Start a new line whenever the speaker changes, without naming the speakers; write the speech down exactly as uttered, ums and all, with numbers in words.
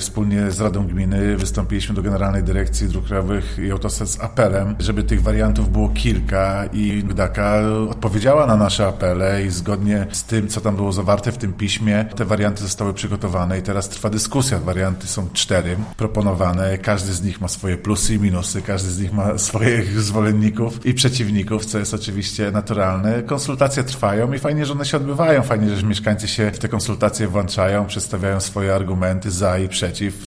wspólnie z Radą Gminy wystąpiliśmy do Generalnej Dyrekcji Dróg Krajowych i Autostrad z apelem, żeby tych wariantów było kilka i Gdaka odpowiedziała na nasze apele i zgodnie z tym, co tam było zawarte w tym piśmie, te warianty zostały przygotowane i teraz trwa dyskusja. Warianty są cztery proponowane, każdy z nich ma swoje plusy i minusy, każdy z nich ma swoich zwolenników i przeciwników, co jest oczywiście naturalne. Konsultacje trwają i fajnie, że one się odbywają, fajnie, że mieszkańcy się w te konsultacje włączają, przedstawiają swoje argumenty za i przeciw.